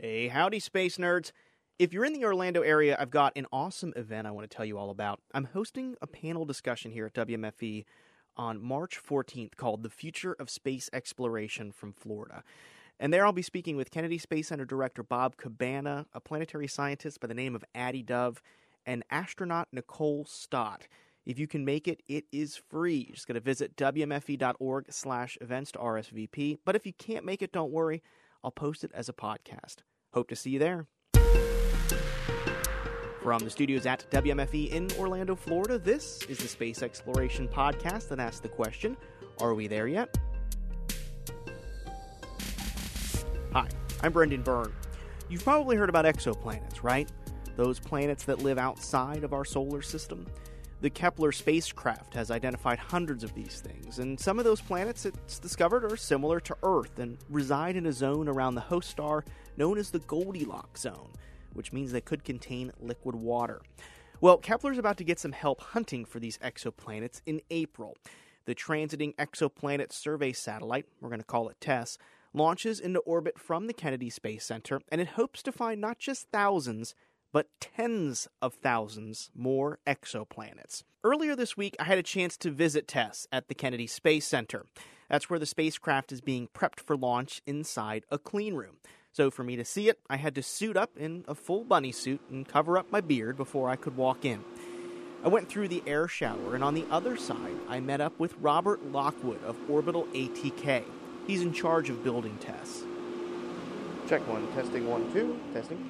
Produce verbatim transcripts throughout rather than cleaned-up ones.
Hey, howdy, space nerds. If you're in the Orlando area, I've got an awesome event I want to tell you all about. I'm hosting a panel discussion here at W M F E on March fourteenth called The Future of Space Exploration from Florida. And there I'll be speaking with Kennedy Space Center Director Bob Cabana, a planetary scientist by the name of Addie Dove, and astronaut Nicole Stott. If you can make it, it is free. You're just going to visit W M F E dot org slash events to R S V P. But if you can't make it, don't worry. I'll post it as a podcast. Hope to see you there. From the studios at W M F E in Orlando, Florida, this is the Space Exploration Podcast that asks the question, are we there yet? Hi, I'm Brendan Byrne. You've probably heard about exoplanets, right? Those planets that live outside of our solar system. The Kepler spacecraft has identified hundreds of these things, and some of those planets it's discovered are similar to Earth and reside in a zone around the host star known as the Goldilocks zone, which means they could contain liquid water. Well, Kepler's about to get some help hunting for these exoplanets in April. The Transiting Exoplanet Survey Satellite, we're going to call it TESS, launches into orbit from the Kennedy Space Center, and it hopes to find not just thousands, but tens of thousands more exoplanets. Earlier this week, I had a chance to visit TESS at the Kennedy Space Center. That's where the spacecraft is being prepped for launch inside a clean room. So for me to see it, I had to suit up in a full bunny suit and cover up my beard before I could walk in. I went through the air shower, and on the other side, I met up with Robert Lockwood of Orbital A T K. He's in charge of building TESS. Check one, testing one, two, testing.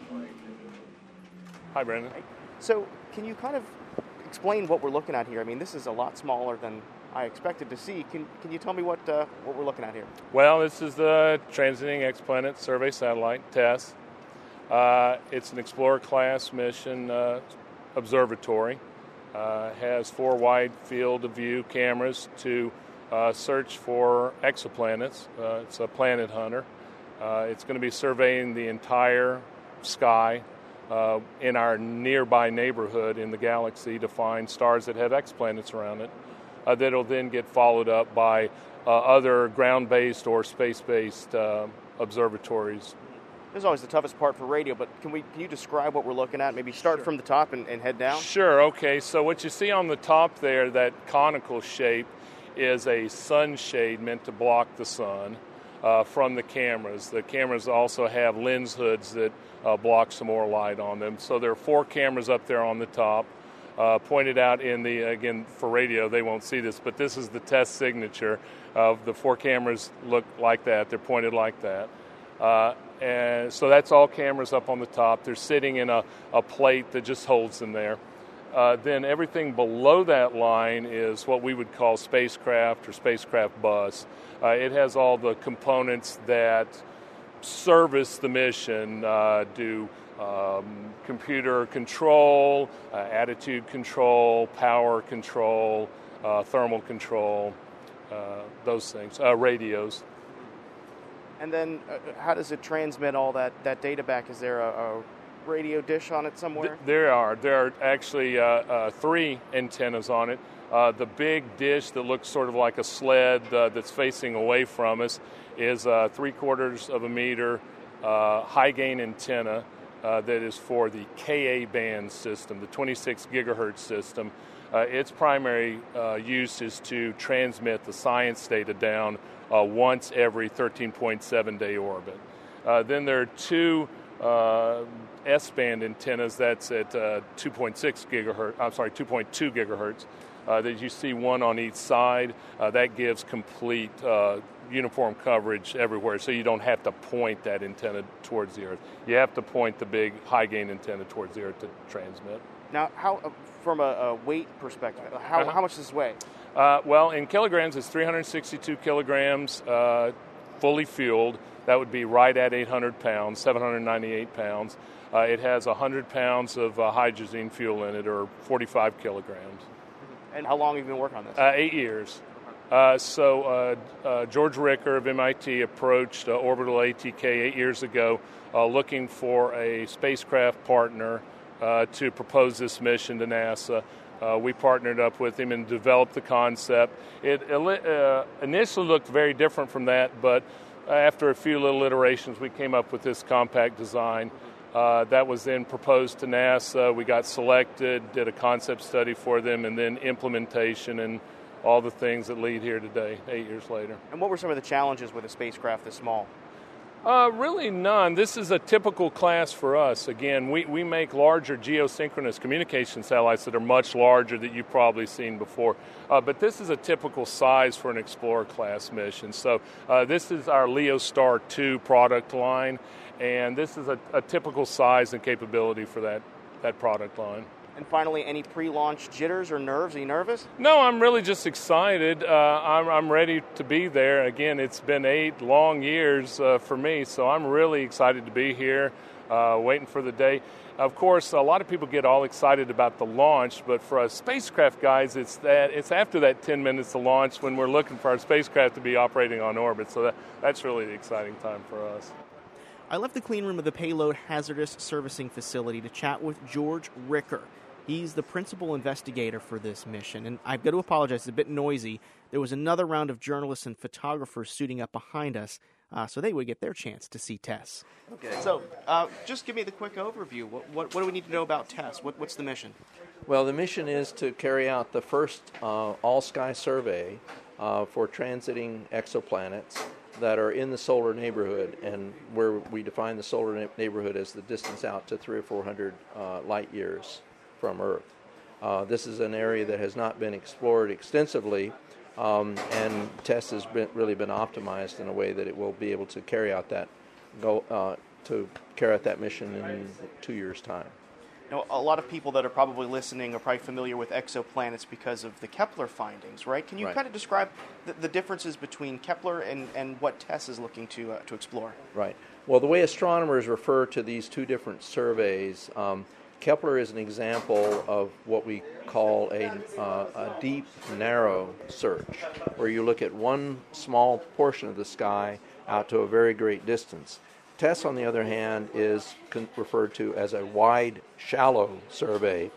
Hi, Brandon. So, can you kind of explain what we're looking at here? I mean, this is a lot smaller than I expected to see. Can Can you tell me what uh, what we're looking at here? Well, this is the Transiting Exoplanet Survey Satellite, TESS. Uh, it's an Explorer-class mission uh, observatory. Uh, has four wide field of view cameras to uh, search for exoplanets. Uh, it's a planet hunter. Uh, it's going to be surveying the entire sky Uh, in our nearby neighborhood in the galaxy to find stars that have exoplanets around it. Uh, that'll then get followed up by uh, other ground-based or space-based uh, observatories. This is always the toughest part for radio, but can we can you describe what we're looking at? Maybe start Sure. from the top and, and head down? Sure, okay. So what you see on the top there, that conical shape, is a sunshade meant to block the sun uh, from the cameras. The cameras also have lens hoods that Uh, block some more light on them. So there are four cameras up there on the top. Uh, pointed out in the, again, for radio, they won't see this, but this is the TESS signature of the four cameras look like that. They're pointed like that. Uh, and so that's all cameras up on the top. They're sitting in a, a plate that just holds them there. Uh, then everything below that line is what we would call spacecraft or spacecraft bus. Uh, it has all the components that service the mission, uh, do um, computer control, uh, attitude control, power control, uh, thermal control, uh, those things, uh, radios. And then uh, how does it transmit all that, that data back? Is there a, a radio dish on it somewhere? Th- there are. There are actually uh, uh, three antennas on it. Uh, the big dish that looks sort of like a sled uh, that's facing away from us is a three quarters of a meter uh, high gain antenna uh, that is for the K A band system, the twenty-six gigahertz system. Uh, its primary uh, use is to transmit the science data down uh, once every thirteen point seven day orbit. Uh, then there are two uh, S-band antennas that's at uh, two point six gigahertz. I'm sorry, two point two gigahertz. Uh, that you see one on each side. Uh, that gives complete uh, uniform coverage everywhere, so you don't have to point that antenna towards the Earth. You have to point the big high-gain antenna towards the Earth to transmit. Now, how uh, from a, a weight perspective, how, Uh-huh. how much does this weigh? Uh, well, in kilograms, it's three hundred sixty-two kilograms, uh, fully fueled. That would be right at eight hundred pounds, seven hundred ninety-eight pounds. Uh, it has one hundred pounds of uh, hydrogen fuel in it, or forty-five kilograms. And how long have you been working on this? Uh, eight years. Uh, so uh, uh, George Ricker of M I T approached uh, Orbital A T K eight years ago uh, looking for a spacecraft partner uh, to propose this mission to NASA. Uh, we partnered up with him and developed the concept. It uh, initially looked very different from that, but after a few little iterations, we came up with this compact design. Uh, that was then proposed to NASA. We got selected, did a concept study for them, and then implementation and all the things that lead here today, eight years later. And what were some of the challenges with a spacecraft this small? Uh, really none. This is a typical class for us. Again, we, we make larger geosynchronous communication satellites that are much larger that you've probably seen before. Uh, but this is a typical size for an Explorer class mission. So uh, this is our LeoStar two product line, and this is a, a typical size and capability for that, that product line. And finally, any pre-launch jitters or nerves? Are you nervous? No, I'm really just excited. Uh, I'm, I'm ready to be there. Again, it's been eight long years uh, for me, so I'm really excited to be here, uh, waiting for the day. Of course, a lot of people get all excited about the launch, but for us spacecraft guys, it's that it's after that ten minutes of launch when we're looking for our spacecraft to be operating on orbit. So that, that's really the exciting time for us. I left the clean room of the Payload Hazardous Servicing Facility to chat with George Ricker. He's the principal investigator for this mission, and I've got to apologize, it's a bit noisy. There was another round of journalists and photographers suiting up behind us, uh, so they would get their chance to see Tess. Okay, so uh, just give me the quick overview. What, what, what do we need to know about Tess? What, what's the mission? Well, the mission is to carry out the first uh, all-sky survey uh, for transiting exoplanets that are in the solar neighborhood, and where we define the solar na- neighborhood as the distance out to three or four hundred uh, light years from Earth. Uh, this is an area that has not been explored extensively, um, and TESS has been, really been optimized in a way that it will be able to carry out that go uh, to carry out that mission in two years' time. Now, a lot of people that are probably listening are probably familiar with exoplanets because of the Kepler findings, right? Can you right. kind of describe the, the differences between Kepler and, and what TESS is looking to uh, to explore? Right. Well, the way astronomers refer to these two different surveys, um, Kepler is an example of what we call a, uh, a deep, narrow search, where you look at one small portion of the sky out to a very great distance. TESS, on the other hand, is con- referred to as a wide, shallow survey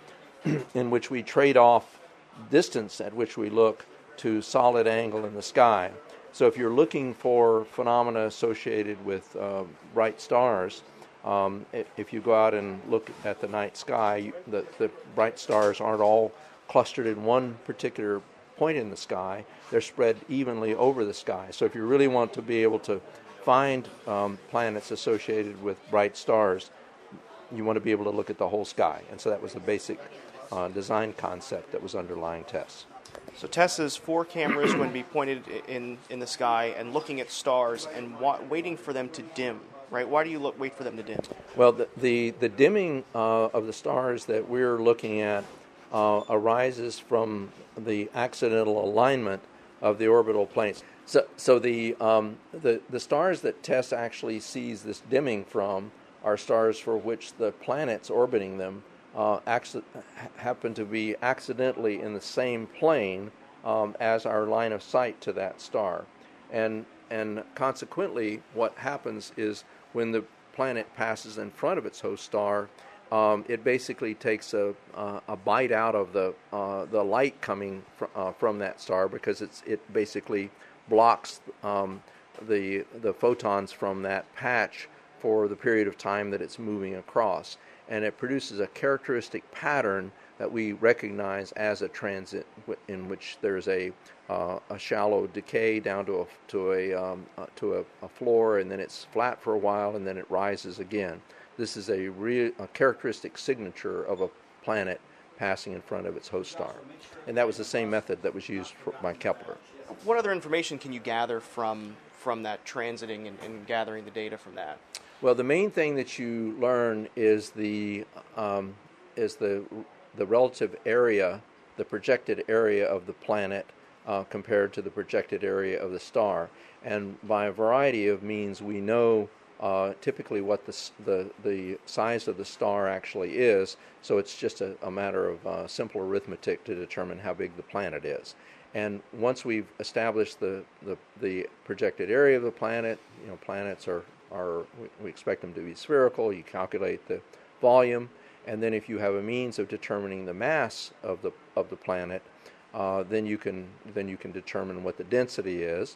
in which we trade off distance at which we look to solid angle in the sky. So if you're looking for phenomena associated with uh, bright stars, um, if you go out and look at the night sky, you, the, the bright stars aren't all clustered in one particular point in the sky. They're spread evenly over the sky. So if you really want to be able to find um, planets associated with bright stars, you want to be able to look at the whole sky. And so that was the basic uh, design concept that was underlying TESS. So TESS's four cameras going to be pointed in, in the sky and looking at stars and wa- waiting for them to dim, right? Why do you look, wait for them to dim? Well, the the, the dimming uh, of the stars that we're looking at uh, arises from the accidental alignment of the orbital planes. So, so the, um, the the stars that TESS actually sees this dimming from are stars for which the planets orbiting them uh, acc- happen to be accidentally in the same plane um, as our line of sight to that star, and and consequently, what happens is when the planet passes in front of its host star, um, it basically takes a uh, a bite out of the uh, the light coming fr- uh, from that star, because it's it basically blocks um, the the photons from that patch for the period of time that it's moving across, and it produces a characteristic pattern that we recognize as a transit, w- in which there's a uh, a shallow decay down to a to a um, uh, to a, a floor, and then it's flat for a while, and then it rises again. This is a, re- a characteristic signature of a planet passing in front of its host star, and that was the same method that was used for, by Kepler. What other information can you gather from from that transiting and, and gathering the data from that? Well, the main thing that you learn is the um, is the the relative area, the projected area of the planet uh, compared to the projected area of the star, and by a variety of means, we know uh, typically what the the the size of the star actually is. So it's just a, a matter of uh, simple arithmetic to determine how big the planet is. And once we've established the, the, the projected area of the planet, you know, planets are, are we expect them to be spherical. You calculate the volume, and then if you have a means of determining the mass of the of the planet, uh, then you can then you can determine what the density is.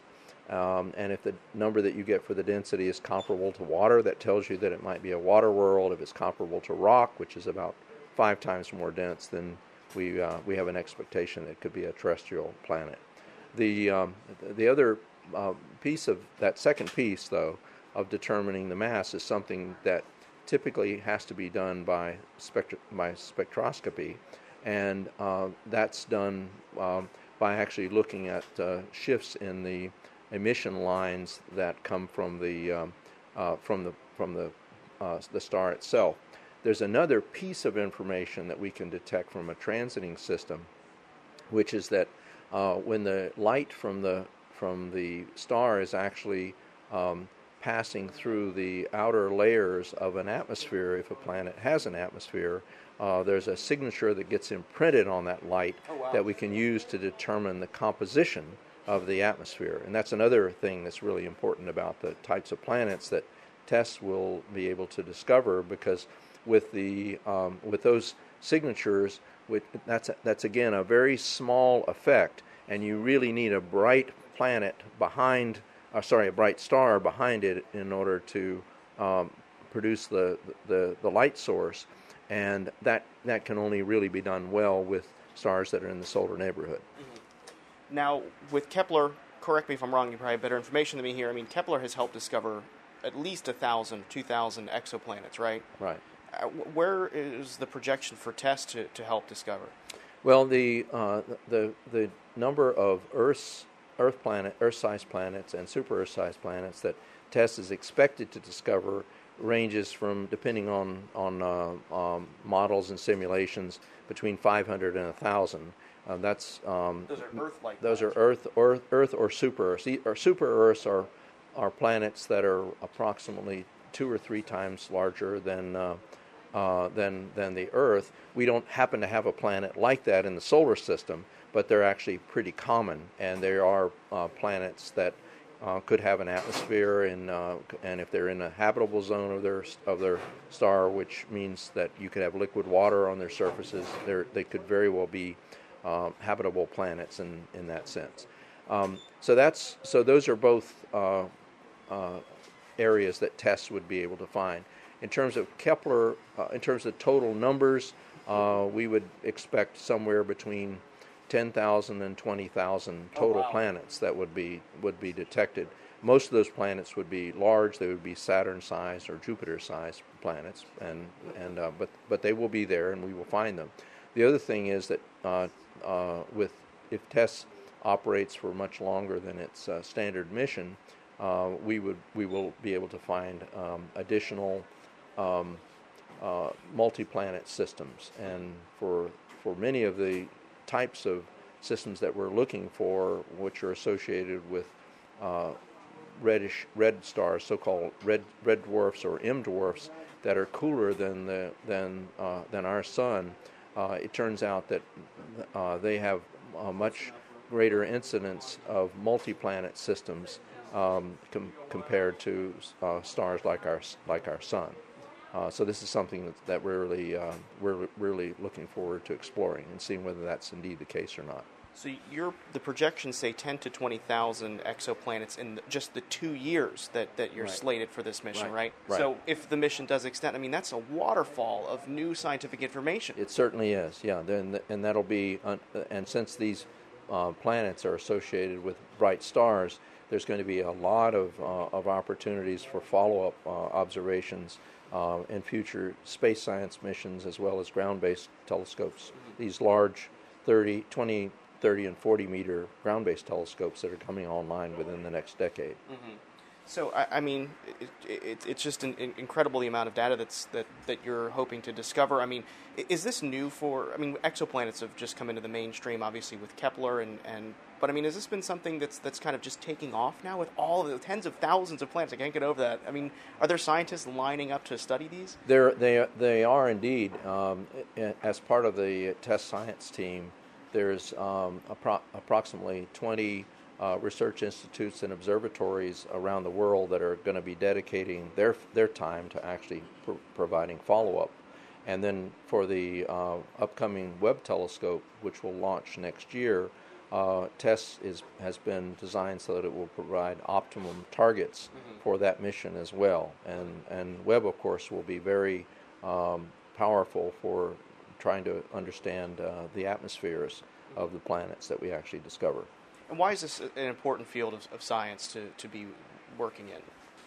Um, and if the number that you get for the density is comparable to water, that tells you that it might be a water world. If it's comparable to rock, which is about five times more dense, then we uh, we have an expectation that it could be a terrestrial planet. The um, the other uh, piece of that second piece, though, of determining the mass is something that typically has to be done by spectro- by spectroscopy, and uh, that's done um, by actually looking at uh, shifts in the emission lines that come from the um, uh, from the from the uh, the star itself. There's another piece of information that we can detect from a transiting system, which is that uh, when the light from the from the star is actually um, passing through the outer layers of an atmosphere, if a planet has an atmosphere, uh, there's a signature that gets imprinted on that light oh, wow. that we can use to determine the composition of the atmosphere. And that's another thing that's really important about the types of planets that TESS will be able to discover, because with the um, with those signatures, with, that's that's again a very small effect, and you really need a bright planet behind, uh, sorry, a bright star behind it in order to um, produce the, the the light source, and that that can only really be done well with stars that are in the solar neighborhood. Mm-hmm. Now, with Kepler, correct me if I'm wrong, you probably have better information than me here. I mean, Kepler has helped discover at least one thousand, two thousand exoplanets, right? Right. Uh, where is the projection for TESS to, to help discover? Well, the uh, the the number of Earth's Earth planet, Earth-sized planets and super Earth-sized planets that TESS is expected to discover ranges from, depending on on uh, um, models and simulations, between five hundred and one thousand. Uh, that's um, those are Earth-like. Those planets. are Earth, Earth, Earth, or super Earths. Or super Earths are are planets that are approximately two or three times larger than uh, uh, than than the Earth. We don't happen to have a planet like that in the solar system, but they're actually pretty common, and there are uh, planets that uh, could have an atmosphere, and uh, and if they're in a habitable zone of their of their star, which means that you could have liquid water on their surfaces, they could very well be Uh, habitable planets in, in that sense. Um, so that's so those are both uh, uh, areas that TESS would be able to find. In terms of Kepler, uh, in terms of total numbers, uh, we would expect somewhere between ten thousand and twenty thousand total oh, wow. planets that would be would be detected. Most of those planets would be large; they would be Saturn-sized or Jupiter-sized planets, and and uh, but but they will be there, and we will find them. The other thing is that uh, uh, with if TESS operates for much longer than its uh, standard mission, uh, we would we will be able to find um, additional um, uh, multi-planet systems, and for for many of the types of systems that we're looking for, which are associated with uh, reddish red stars, so-called red red dwarfs or M dwarfs, that are cooler than the than uh, than our sun. Uh, it turns out that uh, they have a much greater incidence of multi-planet systems um, com- compared to uh, stars like our like our sun. Uh, so this is something that, that we're really uh, we're really looking forward to exploring and seeing whether that's indeed the case or not. So your the projections say ten to twenty thousand exoplanets in the, just the two years that, that you're right. slated for this mission, right. Right? right? So if the mission does extend, I mean, that's a waterfall of new scientific information. It certainly is, yeah. Then and that'll be, uh, and since these uh, planets are associated with bright stars, there's going to be a lot of uh, of opportunities for follow-up uh, observations uh, in future space science missions, as well as ground-based telescopes. Mm-hmm. These large thirty, twenty, thirty, and forty meter ground-based telescopes that are coming online within the next decade. Mm-hmm. So, I, I mean, it, it, it's just an, an incredible the amount of data that's that, that you're hoping to discover. I mean, is this new for, I mean, exoplanets have just come into the mainstream, obviously, with Kepler, and, and but, I mean, has this been something that's that's kind of just taking off now with all the tens of thousands of planets? I can't get over that. I mean, are there scientists lining up to study these? They're, they, they are indeed. Um, as part of the TESS science team, there's um, appro- approximately twenty Uh, research institutes and observatories around the world that are going to be dedicating their their time to actually pr- providing follow-up. And then for the uh, upcoming Webb telescope, which will launch next year, uh, TESS is, has been designed so that it will provide optimum targets mm-hmm. for that mission as well. And, and Webb, of course, will be very um, powerful for trying to understand uh, the atmospheres of the planets that we actually discover. And why is this an important field of, of science to, to be working in?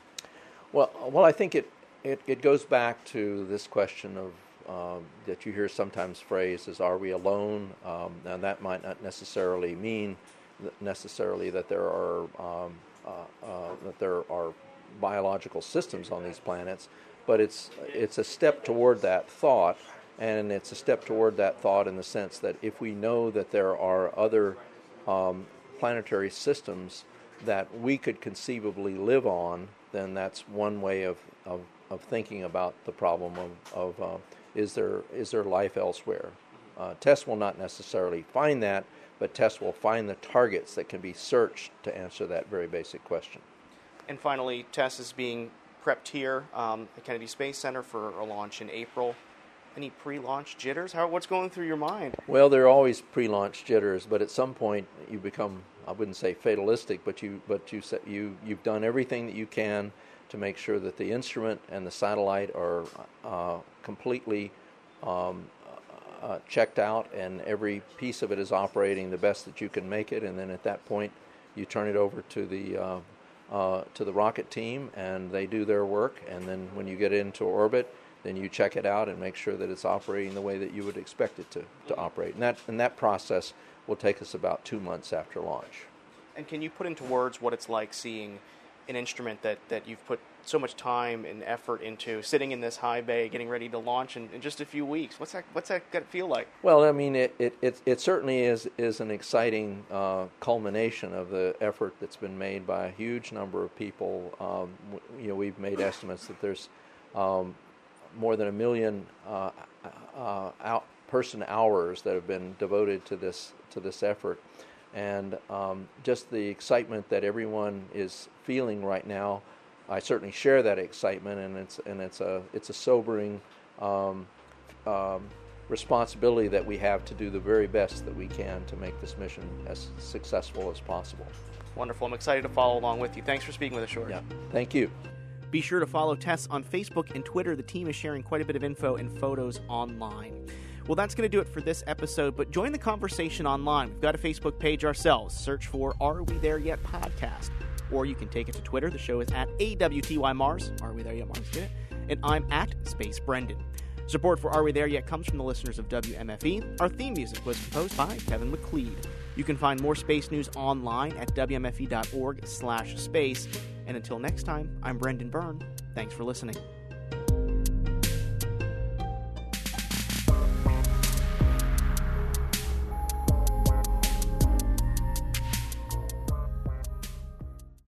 Well, well, I think it, it, it goes back to this question of um, that you hear sometimes phrased as, are we alone? Um, now, that might not necessarily mean that necessarily that there are um, uh, uh, that there are biological systems on these planets, but it's it's a step toward that thought, and it's a step toward that thought in the sense that if we know that there are other um, planetary systems that we could conceivably live on, then that's one way of, of, of thinking about the problem of, of uh, is there is there life elsewhere. Uh, TESS will not necessarily find that, but TESS will find the targets that can be searched to answer that very basic question. And finally, TESS is being prepped here um, at Kennedy Space Center for a launch in April. Any pre-launch jitters? How, what's going through your mind? Well, there are always pre-launch jitters, but at some point you become, I wouldn't say fatalistic, but you but you you you've done everything that you can to make sure that the instrument and the satellite are uh, completely um, uh, checked out, and every piece of it is operating the best that you can make it. And then at that point, you turn it over to the uh, uh, to the rocket team, and they do their work. And then when you get into orbit, then you check it out and make sure that it's operating the way that you would expect it to, to operate. And that and that process will take us about two months after launch. And can you put into words what it's like seeing an instrument that, that you've put so much time and effort into, sitting in this high bay, getting ready to launch in, in just a few weeks? What's that What's that going to feel like? Well, I mean, it it, it, it certainly is, is an exciting uh, culmination of the effort that's been made by a huge number of people. Um, you know, we've made estimates that there's um, more than a million uh, uh, out person hours that have been devoted to this to this effort, and um, just the excitement that everyone is feeling right now. I certainly share that excitement, and it's and it's a it's a sobering um, um, responsibility that we have to do the very best that we can to make this mission as successful as possible. Wonderful. I'm excited to follow along with you. Thanks for speaking with us, George. Yeah, thank you. Be sure to follow TESS on Facebook and Twitter. The team is sharing quite a bit of info and photos online. Well, that's going to do it for this episode, but join the conversation online. We've got a Facebook page ourselves. Search for Are We There Yet podcast. Or you can take it to Twitter. The show is at A W T Y Mars. Are We There Yet Mars? Get it? And I'm at Space Brendan. Support for Are We There Yet comes from the listeners of W M F E. Our theme music was composed by Kevin McLeod. You can find more space news online at W M F E dot org slash space. And until next time, I'm Brendan Byrne. Thanks for listening.